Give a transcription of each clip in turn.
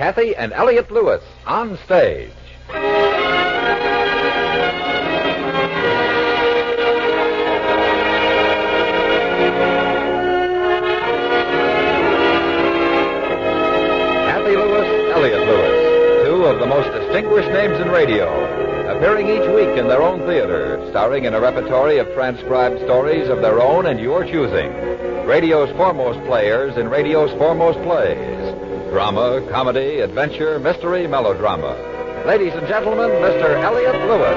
Kathy and Elliot Lewis on stage. Kathy Lewis, Elliot Lewis, two of the most distinguished names in radio, appearing each week in their own theater, starring in a repertory of transcribed stories of their own and your choosing. Radio's foremost players in radio's foremost plays. Drama, comedy, adventure, mystery, melodrama. Ladies and gentlemen, Mr. Elliot Lewis.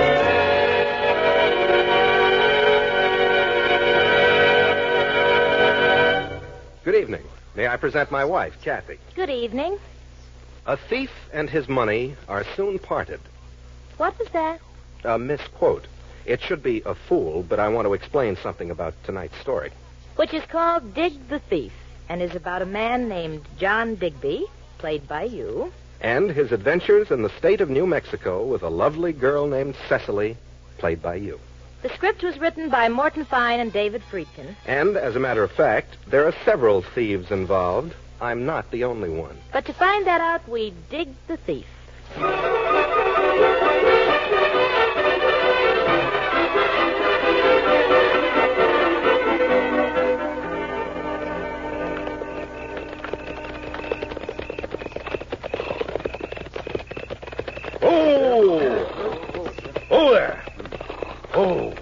Good evening. May I present my wife, Kathy? Good evening. A thief and his money are soon parted. What was that? A misquote. It should be a fool, but I want to explain something about tonight's story. Which is called Dig the Thief, and is about a man named John Digby, played by you. And his adventures in the state of New Mexico with a lovely girl named Cecily, played by you. The script was written by Morton Fine and David Friedkin. And, as a matter of fact, there are several thieves involved. I'm not the only one. But to find that out, we dig the thief. Oh, there. Oh.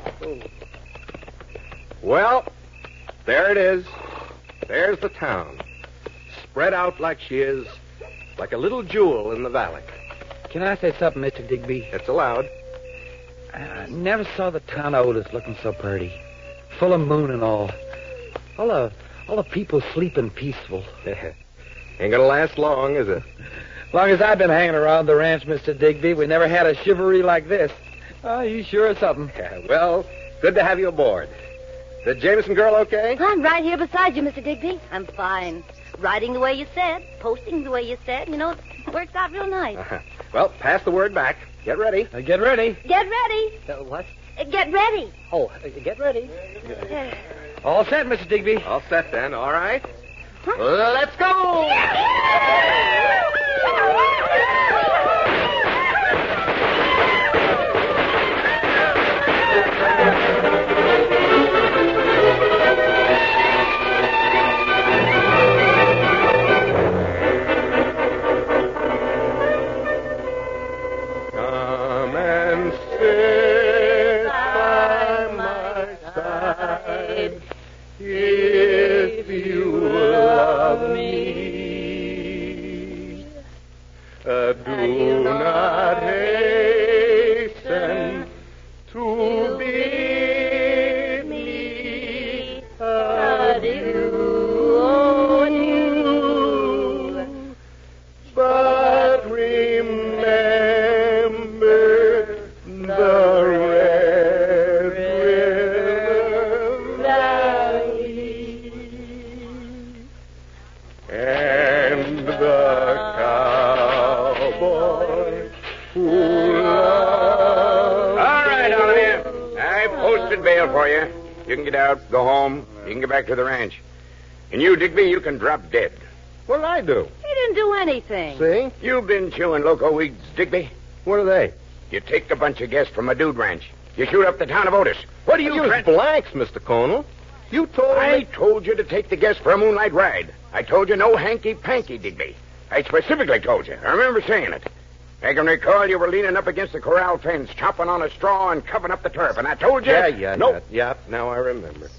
Well, there it is. There's the town. Spread out like she is, like a little jewel in the valley. Can I say something, Mr. Digby? It's allowed. I never saw the town of Otis looking so pretty. Full of moon and all. All the people sleeping peaceful. Ain't gonna last long, is it? As long as I've been hanging around the ranch, Mr. Digby, we never had a chivalry like this. Oh, you sure are something. Yeah, well, good to have you aboard. The Jameson girl okay? I'm right here beside you, Mr. Digby. I'm fine. Writing the way you said, posting the way you said. You know, it works out real nice. Well, pass the word back. Get ready. Get ready. Get ready. What? Get ready. Oh, get ready. All set, Mr. Digby. All set, then. All right. Huh? Let's go! Come and sit by my side if you love me. Do not hasten to bid me adieu, oh, adieu. But remember the Red River Valley and the cowboy who loves. All right, all of you. I posted bail for you. You can get out, go home. You can get back to the ranch. And you, Digby, you can drop dead. What did I do? He didn't do anything. See? You've been chewing loco weeds, Digby. What are they? You take a bunch of guests from a dude ranch. You shoot up the town of Otis. What do you... Use blanks, Mr. Conal. You told I me... told you to take the guests for a moonlight ride. I told you no hanky-panky, Digby. I specifically told you. I remember saying it. I can recall you were leaning up against the corral fence, chopping on a straw and covering up the turf, and I told you... Yeah, now I remember.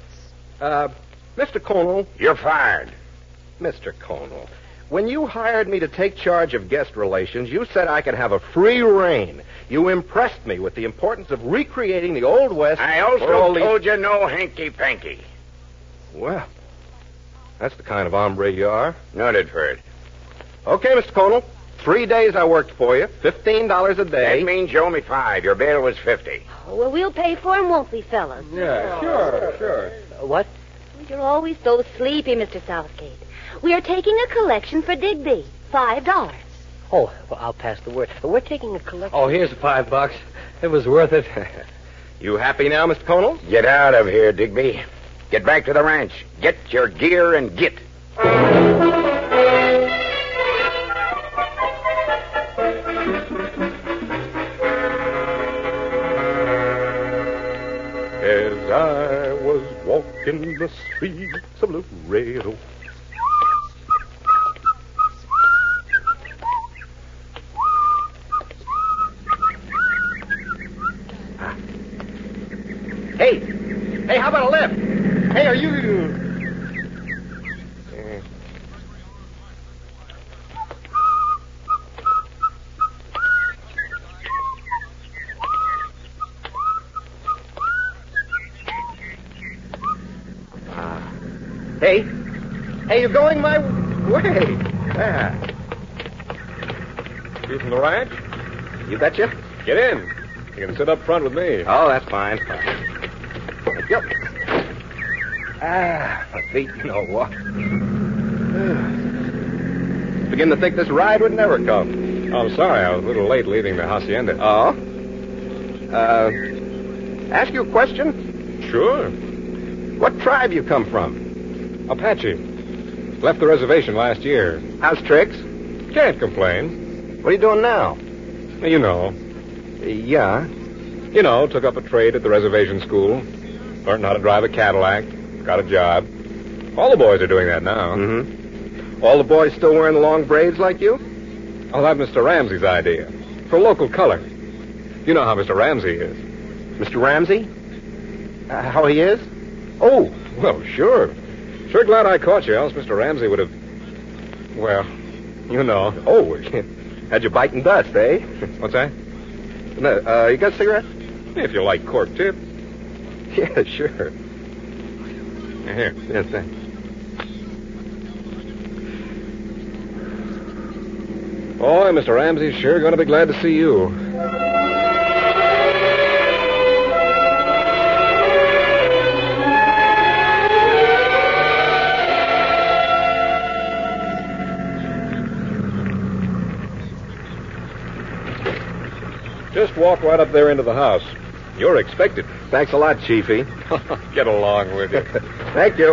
Mr. Conal. You're fired. Mr. Conal, when you hired me to take charge of guest relations, you said I could have a free rein. You impressed me with the importance of recreating the Old West. I also told you no hanky-panky. Well, that's the kind of hombre you are. Noted for it. Okay, Mr. Conal. 3 days I worked for you, $15 a day. That means you owe me $5. Your bail was $50. Oh, well, we'll pay for him, won't we, fellas? Yeah, sure. What? You're always so sleepy, Mr. Southgate. We are taking a collection for Digby. $5. Oh, well, I'll pass the word. We're taking a collection. Oh, here's $5. It was worth it. You happy now, Mr. Conal? Get out of here, Digby. Get back to the ranch. Get your gear and get. as I was walking the streets of Laredo. Hey, how about a lift? Hey, are you... Hey, you're going my way. Ah. You from the ranch? You betcha. Get in. You can sit up front with me. Oh, that's fine. Thank you. My feet, what? Begin to think this ride would never come. Oh, I'm sorry. I was a little late leaving the hacienda. Oh? Ask you a question? Sure. What tribe you come from? Apache. Left the reservation last year. How's tricks? Can't complain. What are you doing now? You know. Yeah. You know, took up a trade at the reservation school. Learned how to drive a Cadillac. Got a job. All the boys are doing that now. Mm-hmm. All the boys still wearing the long braids like you? Oh, that's Mr. Ramsey's idea. For local color. You know how Mr. Ramsey is. Mr. Ramsey? How he is? Oh, well, sure. Sure glad I caught you, else Mr. Ramsey would have... Well, you know. Oh, had you biting dust, eh? What's that? You got a cigarette? If you like cork tip. Yeah, sure. Here. Yeah, thanks. Boy, Mr. Ramsey's sure going to be glad to see you. Just walk right up there into the house. You're expected. Thanks a lot, Chiefy. Get along with you. Thank you.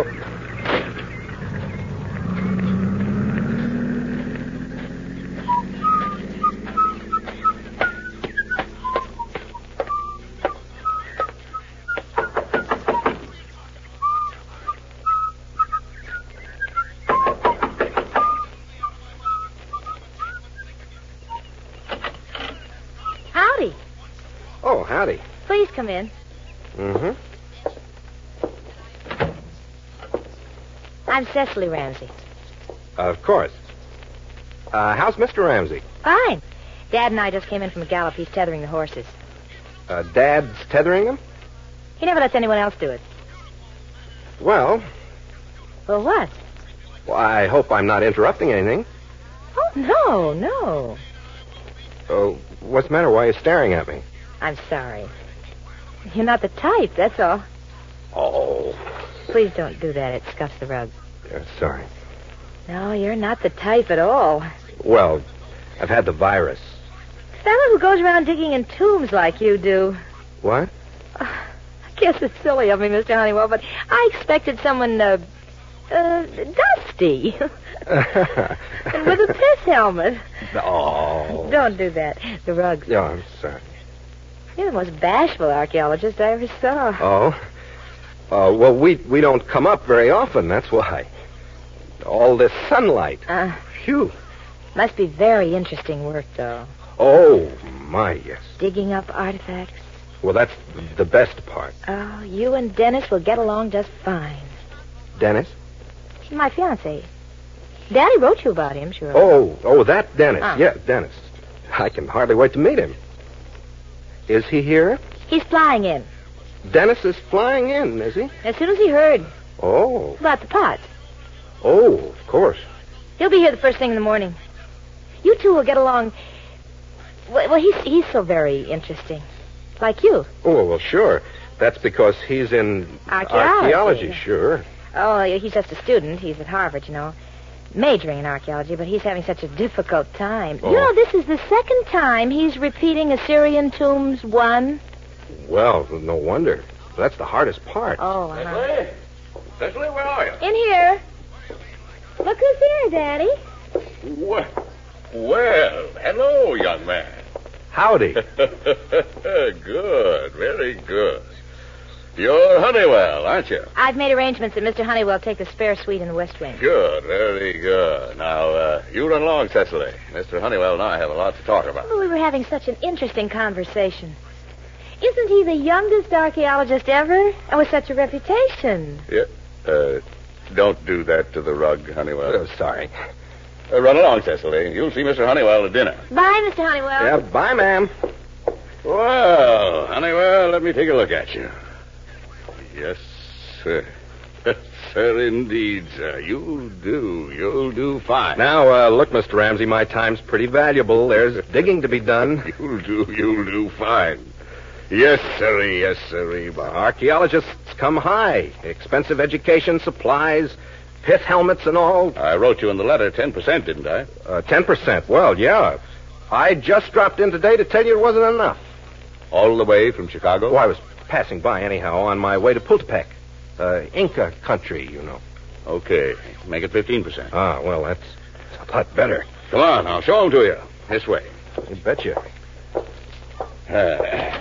Howdy. Oh, howdy. Please come in. Mm-hmm. I'm Cecily Ramsey. Of course. How's Mr. Ramsey? Fine. Dad and I just came in from a gallop. He's tethering the horses. Dad's tethering them? He never lets anyone else do it. Well, Well, what? I hope I'm not interrupting anything. Oh, no. Oh, what's the matter? Why are you staring at me? I'm sorry. You're not the type, that's all. Oh. Please don't do that. It scuffs the rug. Sorry. No, you're not the type at all. Well, I've had the virus. Fellow who goes around digging in tombs like you do. What? I guess it's silly of me, Mr. Honeywell, but I expected someone, dusty. And with a piss helmet. Oh. Don't do that. The rugs. Yeah, I'm sorry. You're the most bashful archaeologist I ever saw. Oh? Well, we don't come up very often, that's why. All this sunlight. Phew. Must be very interesting work, though. Oh, my, yes. Digging up artifacts. Well, that's the best part. Oh, you and Dennis will get along just fine. Dennis? My fiancé. Daddy wrote you about him, sure. Oh, that Dennis. Ah. Yeah, Dennis. I can hardly wait to meet him. Is he here? He's flying in. Dennis is flying in, is he? As soon as he heard Oh. about the pots. Oh, of course. He'll be here the first thing in the morning. You two will get along. Well, he's so very interesting. Like you. Oh, well, sure. That's because he's in Archaeology. Sure. Oh, he's just a student. He's at Harvard, you know. Majoring in archaeology, but he's having such a difficult time. Oh. You know, this is the second time he's repeating Assyrian Tombs 1. Well, no wonder. That's the hardest part. Oh, Cecily, where are you? In here. Look who's here, Daddy. Well, hello, young man. Howdy. Good, very good. You're Honeywell, aren't you? I've made arrangements that Mr. Honeywell take the spare suite in the West Wing. Good, very good. Now, you run along, Cecily. Mr. Honeywell and I have a lot to talk about. Well, we were having such an interesting conversation. Isn't he the youngest archaeologist ever? And with such a reputation. Yeah. Don't do that to the rug, Honeywell. Oh, sorry. Run along, Cecily. You'll see Mr. Honeywell at dinner. Bye, Mr. Honeywell. Yeah, bye, ma'am. Well, Honeywell, let me take a look at you. Yes, sir. Sir, indeed, sir. You'll do fine. Now, look, Mr. Ramsey, my time's pretty valuable. There's digging to be done. You'll do fine. Yes, sirree, yes, sirree. Archaeologists come high. Expensive education, supplies, pith helmets and all. I wrote you in the letter 10%, didn't I? 10%. Well, yeah. I just dropped in today to tell you it wasn't enough. All the way from Chicago? Oh, I was passing by anyhow on my way to Pultepec. Inca country, you know. Okay. Make it 15%. Ah, well, that's a lot better. Come on, I'll show them to you. This way. You betcha. There.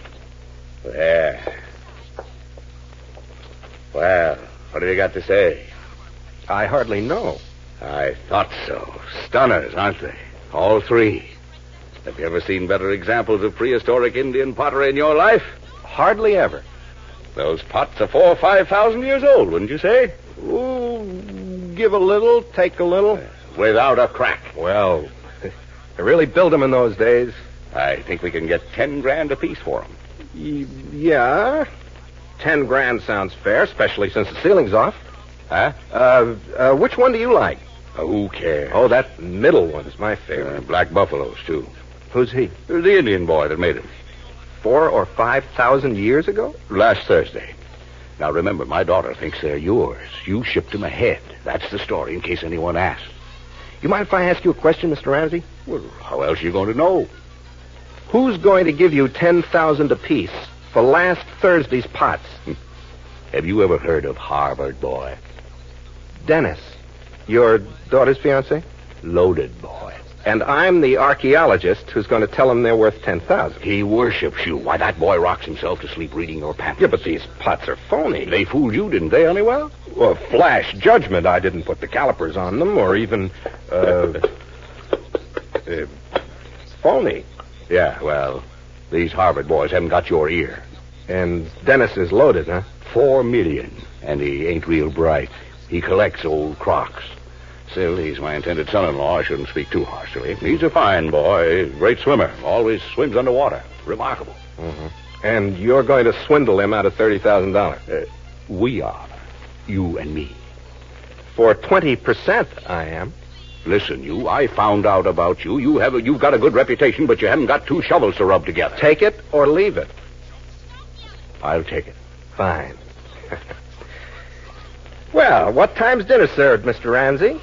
Well, what have you got to say? I hardly know. I thought so. Stunners, aren't they? All three. Have you ever seen better examples of prehistoric Indian pottery in your life? Hardly ever. Those pots are 4,000 or 5,000 years old, wouldn't you say? Ooh, give a little, take a little. Without a crack. Well, they really built them in those days. I think we can get $10,000 apiece for them. Yeah. $10,000 sounds fair, especially since the ceiling's off. Huh? Which one do you like? Who cares? Oh, that middle one's my favorite. Black buffaloes, too. Who's he? The Indian boy that made them. 4,000 or 5,000 years ago? Last Thursday. Now, remember, my daughter thinks they're yours. You shipped them ahead. That's the story, in case anyone asks. You mind if I ask you a question, Mr. Ramsey? Well, how else are you going to know? Who's going to give you 10,000 apiece for last Thursday's pots? Have you ever heard of Harvard Boy? Dennis. Your daughter's fiancé? Loaded Boy. And I'm the archaeologist who's going to tell him they're worth 10,000. He worships you. Why, that boy rocks himself to sleep reading your pamphlets. Yeah, but these pots are phony. They fooled you, didn't they, Honeywell? Well, flash judgment. I didn't put the calipers on them or even, phony. Yeah, well, these Harvard boys haven't got your ear. And Dennis is loaded, huh? 4 million. And he ain't real bright. He collects old crocks. Still, he's my intended son-in-law. I shouldn't speak too harshly. He's a fine boy, great swimmer. Always swims underwater. Remarkable. Mm-hmm. And you're going to swindle him out of $30,000? We are. You and me. For 20%, I am. Listen, I found out about you. You've got a good reputation, but you haven't got 2 shovels to rub together. Take it or leave it. I'll take it. Fine. Well, what time's dinner served, Mr. Ramsey?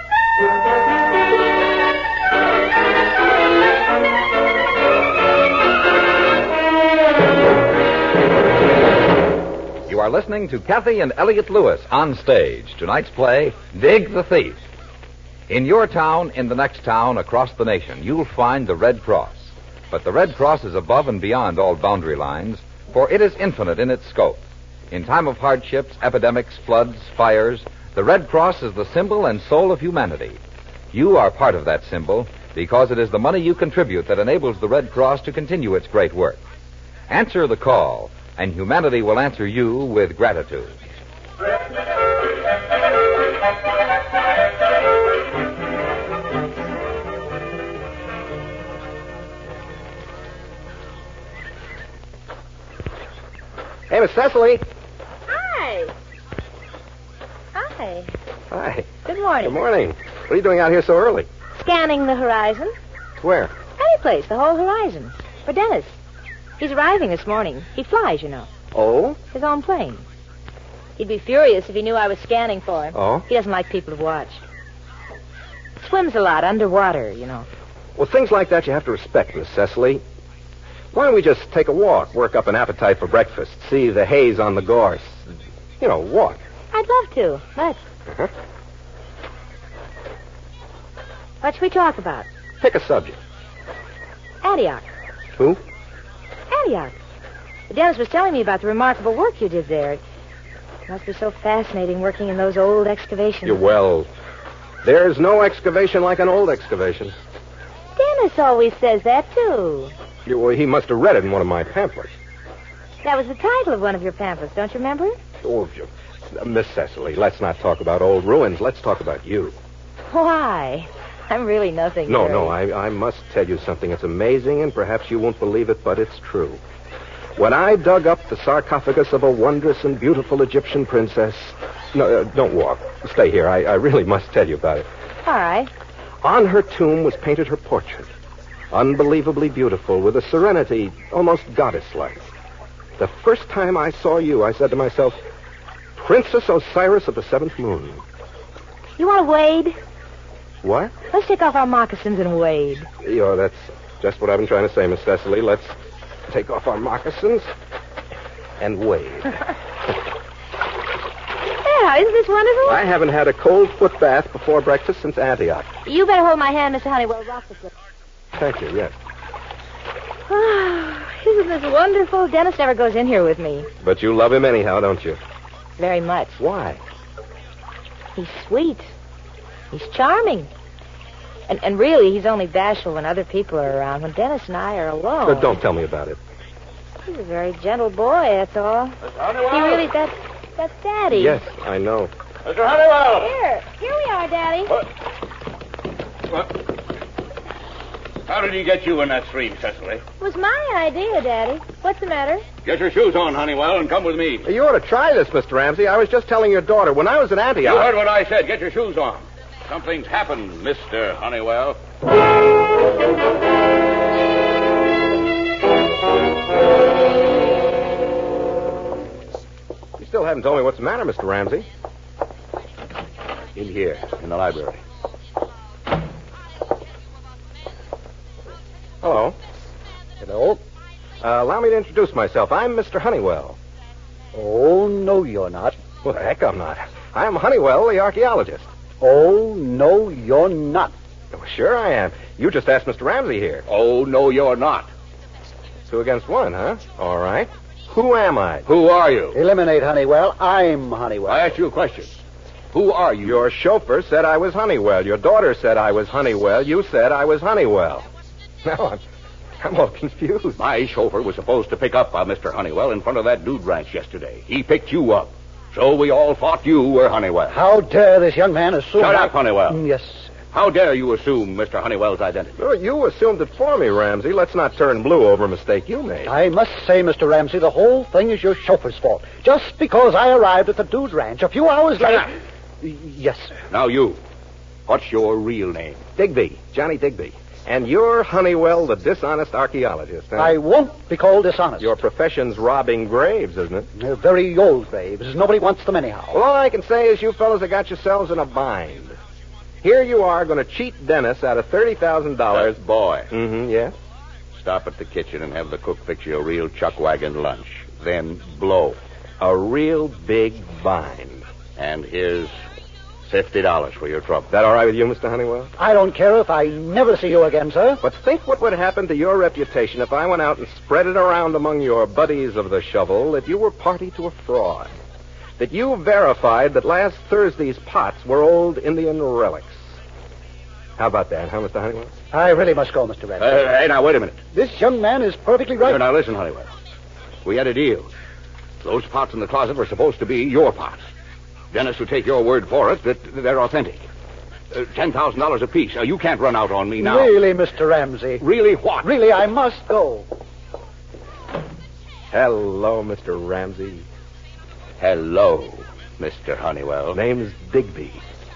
You are listening to Kathy and Elliot Lewis on stage. Tonight's play, Dig the Thief. In your town, in the next town, across the nation, you'll find the Red Cross. But the Red Cross is above and beyond all boundary lines, for it is infinite in its scope. In time of hardships, epidemics, floods, fires, the Red Cross is the symbol and soul of humanity. You are part of that symbol because it is the money you contribute that enables the Red Cross to continue its great work. Answer the call, and humanity will answer you with gratitude. Hey, Miss Cecily. Hi. Hi. Hi. Good morning. Good morning. What are you doing out here so early? Scanning the horizon. Where? Any place, the whole horizon. For Dennis. He's arriving this morning. He flies, you know. Oh? His own plane. He'd be furious if he knew I was scanning for him. Oh? He doesn't like people to watch. Swims a lot underwater, you know. Well, things like that you have to respect, Miss Cecily. Why don't we just take a walk, work up an appetite for breakfast, see the haze on the gorse? You know, walk. I'd love to. Let's. Uh-huh. What should we talk about? Pick a subject. Antioch. Who? Antioch. Dennis was telling me about the remarkable work you did there. It must be so fascinating working in those old excavations. Well, there's no excavation like an old excavation. Dennis always says that, too. Well, he must have read it in one of my pamphlets. That was the title of one of your pamphlets, don't you remember? Oh, Miss Cecily, let's not talk about old ruins. Let's talk about you. Why? I'm really nothing. No, I must tell you something. It's amazing, and perhaps you won't believe it, but it's true. When I dug up the sarcophagus of a wondrous and beautiful Egyptian princess... No, don't walk. Stay here. I really must tell you about it. All right. On her tomb was painted her portrait. Unbelievably beautiful, with a serenity almost goddess-like. The first time I saw you, I said to myself, Princess Osiris of the Seventh Moon. You want to wade? What? Let's take off our moccasins and wade. That's just what I've been trying to say, Miss Cecily. Let's take off our moccasins and wade. Yeah, isn't this wonderful? I haven't had a cold foot bath before breakfast since Antioch. You better hold my hand, Mr. Honeywell. Rock the foot. Thank you, yes. Isn't this wonderful? Dennis never goes in here with me. But you love him anyhow, don't you? Very much. Why? He's sweet. He's charming. And really, he's only bashful when other people are around. When Dennis and I are alone... But don't tell me about it. He's a very gentle boy, that's all. Mr. Honeywell? He really... That's Daddy. Yes, I know. Mr. Honeywell! Here we are, Daddy. What? How did he get you in that stream, Cecily? It was my idea, Daddy. What's the matter? Get your shoes on, Honeywell, and come with me. You ought to try this, Mr. Ramsey. I was just telling your daughter, when I was at Antioch... You heard what I said. Get your shoes on. Something's happened, Mr. Honeywell. You still haven't told me what's the matter, Mr. Ramsey. In here, in the library. Hello. Hello? Allow me to introduce myself. I'm Mr. Honeywell. Oh, no, you're not. Well, heck, I'm not. I'm Honeywell, the archaeologist. Oh, no, you're not. Oh, sure I am. You just asked Mr. Ramsey here. Oh, no, you're not. 2 against 1, huh? All right. Who am I? Who are you? Eliminate Honeywell. I'm Honeywell. I asked you a question. Who are you? Your chauffeur said I was Honeywell. Your daughter said I was Honeywell. You said I was Honeywell. Now I'm all confused. My chauffeur was supposed to pick up Mr. Honeywell in front of that dude ranch yesterday. He picked you up. So we all thought you were Honeywell. How dare this young man assume... Shut up, Honeywell. Yes, sir. How dare you assume Mr. Honeywell's identity? Well, you assumed it for me, Ramsey. Let's not turn blue over a mistake you made. I must say, Mr. Ramsey, the whole thing is your chauffeur's fault. Just because I arrived at the dude ranch a few hours Shut later... up. Yes, sir. Now you. What's your real name? Digby. Johnny Digby. And you're Honeywell, the dishonest archaeologist, huh? I won't be called dishonest. Your profession's robbing graves, isn't it? They're very old graves. Nobody wants them anyhow. Well, all I can say is you fellas have got yourselves in a bind. Here you are going to cheat Dennis out of $30,000. Boy. Mm-hmm, yes? Stop at the kitchen and have the cook fix you a real chuck wagon lunch. Then blow. A real big bind. And here's $50 for your trouble. That all right with you, Mr. Honeywell? I don't care if I never see you again, sir. But think what would happen to your reputation if I went out and spread it around among your buddies of the shovel that you were party to a fraud. That you verified that last Thursday's pots were old Indian relics. How about that, huh, Mr. Honeywell? I really must go, Mr. Ramsey. Hey, now, wait a minute. This young man is perfectly right. Here, now, listen, Honeywell. We had a deal. Those pots in the closet were supposed to be your pots. Dennis will take your word for it that they're authentic. $10,000 apiece. You can't run out on me now. Really, Mr. Ramsey. Really what? Really, I must go. Hello, Mr. Ramsey. Hello, Mr. Honeywell. Name's Digby.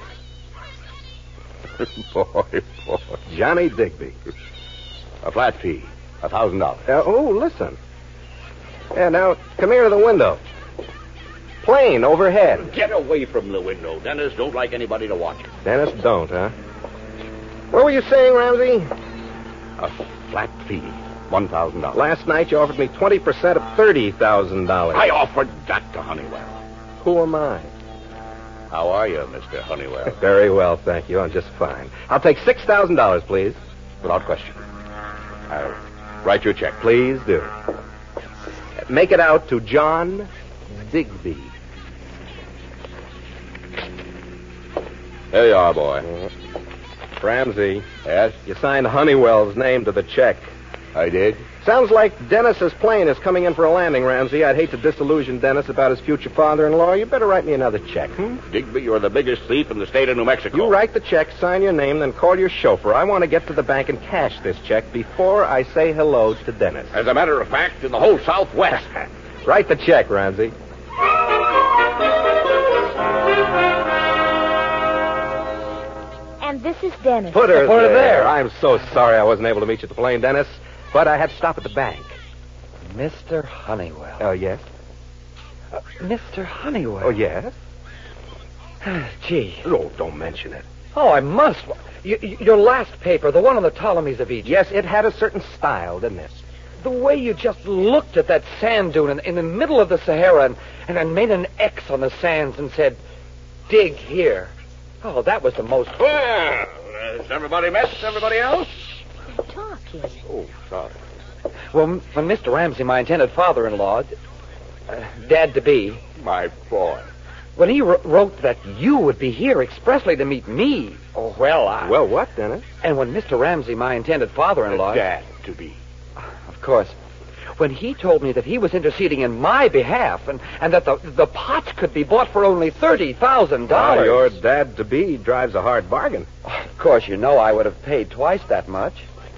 boy. Johnny Digby. A flat fee. $1,000. Oh, listen. Yeah, now, come here to the window. Plane overhead. Get away from the window. Dennis don't like anybody to watch him. Dennis don't, huh? What were you saying, Ramsey? A flat fee. $1,000. Last night you offered me 20% of $30,000. I offered that to Honeywell. Who am I? How are you, Mr. Honeywell? Very well, thank you. I'm just fine. I'll take $6,000, please. Without question. I'll write you a check. Please do. Make it out to John Digby. There you are, boy. Ramsey, Yes, you signed Honeywell's name to the check. I did. Sounds like Dennis's plane is coming in for a landing, Ramsey. I'd hate to disillusion Dennis about his future father-in-law. You better write me another check, Digby, you're the biggest thief in the state of New Mexico. You write the check, sign your name, then call your chauffeur. I want to get to the bank and cash this check before I say hello to Dennis. As a matter of fact, in the whole Southwest. Write the check, Ramsey. And this is Dennis. Put her Put her there. I'm so sorry I wasn't able to meet you at the plane, Dennis, but I had to stop at the bank. Mr. Honeywell. Oh, yes? Mr. Honeywell. Oh, yes? Gee. Oh, don't mention it. Oh, I must. Your last paper, the one on the Ptolemies of Egypt. Yes, it had a certain style, didn't it? The way you just looked at that sand dune in the middle of the Sahara and then made an X on the sands and said, dig here. Oh, that was the most... Well, has everybody met everybody else? Talk, kid. Oh, sorry. Well, when Mr. Ramsey, my intended father-in-law, Dad-to-be, My boy. when he wrote that you would be here expressly to meet me, oh, well, Well, what, Dennis? And when Mr. Ramsey, my intended father-in-law... Dad-to-be. Of course. When he told me that he was interceding in my behalf and that the pots could be bought for only $30,000. Well, your dad-to-be drives a hard bargain. Of course, you know I would have paid twice that much.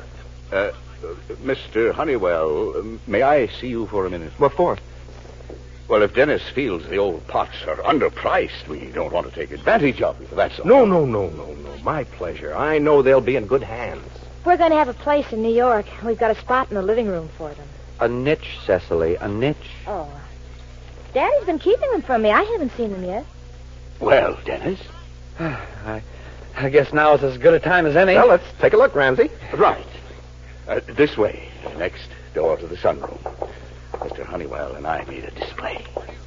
Mr. Honeywell, may I see you for a minute? What for? Well, if Dennis feels the old pots are underpriced, we don't want to take advantage of you, that's all. No. My pleasure. I know they'll be in good hands. We're going to have a place in New York. We've got a spot in the living room for them. A niche, Cecily, a niche. Oh. Daddy's been keeping them from me. I haven't seen them yet. Well, Dennis. I guess now is as good a time as any. Well, let's take a look, Ramsey. Right. This way, next door to the sunroom. Mr. Honeywell and I made a display.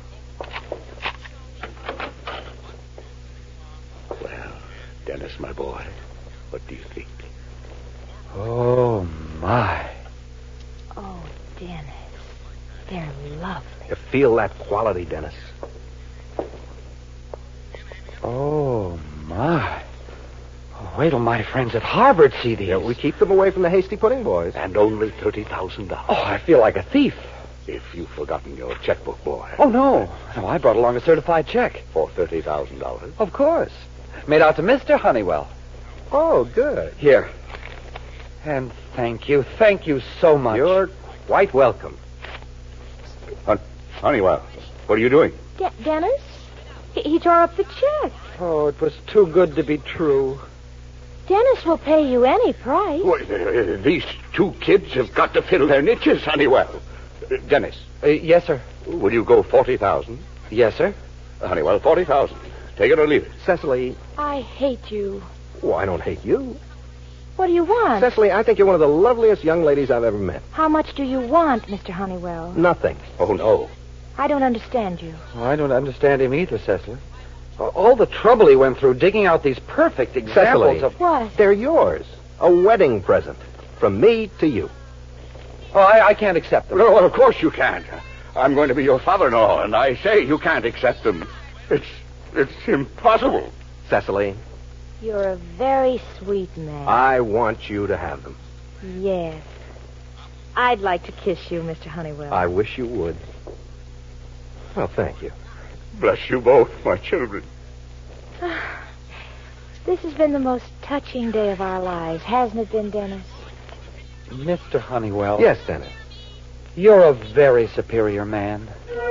Well, Dennis, my boy, what do you think? Oh, my. Oh, Dennis. They're lovely. You feel that quality, Dennis. Oh, my. Oh, wait till my friends at Harvard see these. Yeah, we keep them away from the hasty pudding boys. And only $30,000. Oh, I feel like a thief. If you've forgotten your checkbook, boy. Oh, no. No, I brought along a certified check. For $30,000. Of course. Made out to Mr. Honeywell. Oh, good. Here. And thank you. Thank you so much. You're quite welcome. Honeywell, what are you doing? Dennis? He tore up the check. Oh, it was too good to be true. Dennis will pay you any price. Well, these two kids have got to fill their niches, Honeywell. Dennis, Yes, sir. will you go 40,000? Yes, sir. Honeywell, 40,000. Take it or leave it. Cecily, I hate you. oh, I don't hate you. What do you want? Cecily, I think you're one of the loveliest young ladies I've ever met. How much do you want, Mr. Honeywell? Nothing. Oh, no. I don't understand you. Oh, I don't understand him either, Cecily. All the trouble he went through digging out these perfect examples Cecily. of... What? They're yours. A wedding present. From me to you. Oh, I can't accept them. No, of course you can't. I'm going to be your father-in-law, and I say you can't accept them. It's impossible. Cecily, You're a very sweet man. I want you to have them. Yes. I'd like to kiss you, Mr. Honeywell. I wish you would. Well, thank you. Bless you both, my children. This has been the most touching day of our lives, hasn't it been, Dennis? Mr. Honeywell. Yes, Dennis. You're a very superior man.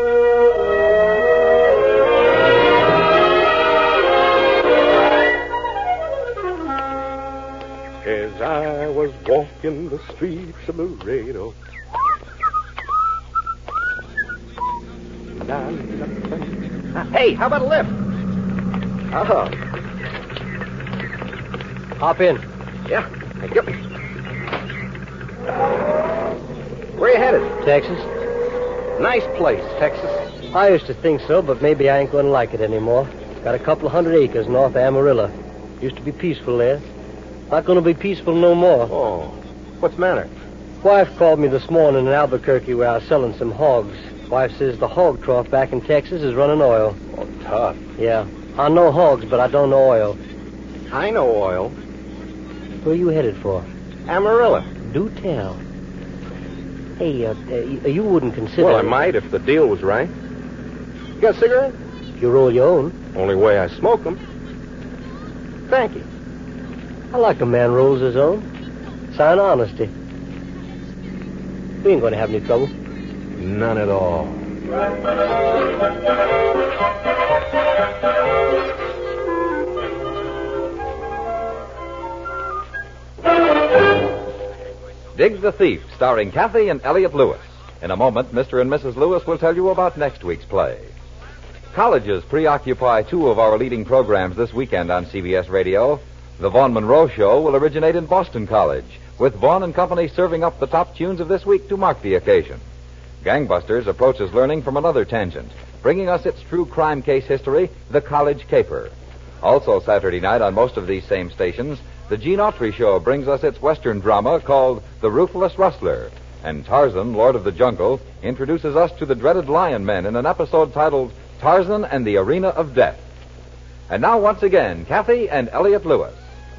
As I was walking the streets of Laredo. Hey, how about a lift? Oh. Hop in. Yeah, thank you. Where you headed? Texas. Nice place, Texas. I used to think so, but maybe I ain't going to like it anymore. Got a couple of 100 acres north of Amarillo. Used to be peaceful there. Not going to be peaceful no more. Oh, what's the matter? Wife called me this morning in Albuquerque where I was selling some hogs. Wife says the hog trough back in Texas is running oil. Oh, tough. Yeah. I know hogs, but I don't know oil. I know oil. Where are you headed for? Amarillo. Do tell. Hey, you wouldn't consider... Well, I might if the deal was right. You got a cigarette? You roll your own. Only way I smoke them. Thank you. I like a man rolls his own. Sign of honesty. We ain't going to have any trouble. None at all. Dig the Thief, starring Kathy and Elliot Lewis. In a moment, Mr. and Mrs. Lewis will tell you about next week's play. Colleges preoccupy two of our leading programs this weekend on CBS Radio. The Vaughn Monroe Show will originate in Boston College, with Vaughn and Company serving up the top tunes of this week to mark the occasion. Gangbusters approaches learning from another tangent, bringing us its true crime case history, The College Caper. Also Saturday night on most of these same stations, the Gene Autry Show brings us its Western drama called The Ruthless Rustler. And Tarzan, Lord of the Jungle, introduces us to the dreaded lion men in an episode titled Tarzan and the Arena of Death. And now, once again, Kathy and Elliot Lewis.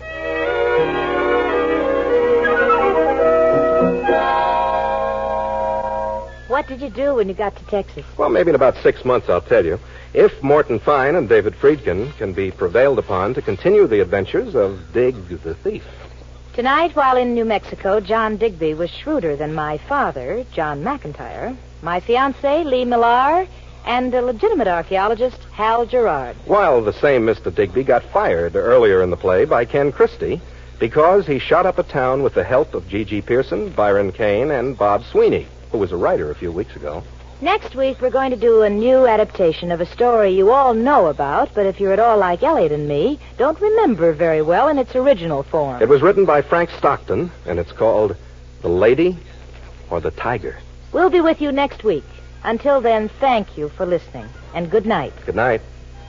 What did you do when you got to Texas? Well, maybe in about 6 months I'll tell you. If Morton Fine and David Friedkin can be prevailed upon to continue the adventures of Dig the Thief. Tonight, while in New Mexico, John Digby was shrewder than my father, John McIntyre, my fiancé, Lee Millar, and the legitimate archaeologist, Hal Gerard. While the same Mr. Digby got fired earlier in the play by Ken Christie because he shot up a town with the help of G.G. Pearson, Byron Kane, and Bob Sweeney, who was a writer a few weeks ago. Next week, we're going to do a new adaptation of a story you all know about, but if you're at all like Elliot and me, don't remember very well in its original form. It was written by Frank Stockton, and it's called The Lady or the Tiger. We'll be with you next week. Until then, thank you for listening, and good night. Good night.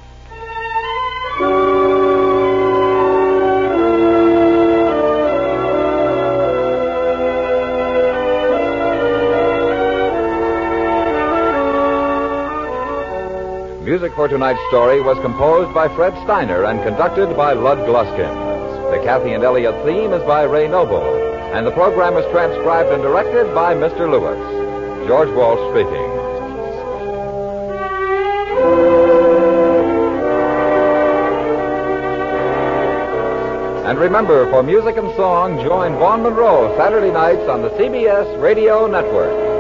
Music for tonight's story was composed by Fred Steiner and conducted by Lud Gluskin. The Kathy and Elliot theme is by Ray Noble, and the program is transcribed and directed by Mr. Lewis. George Walsh speaking. And remember, for music and song, join Vaughn Monroe Saturday nights on the CBS Radio Network.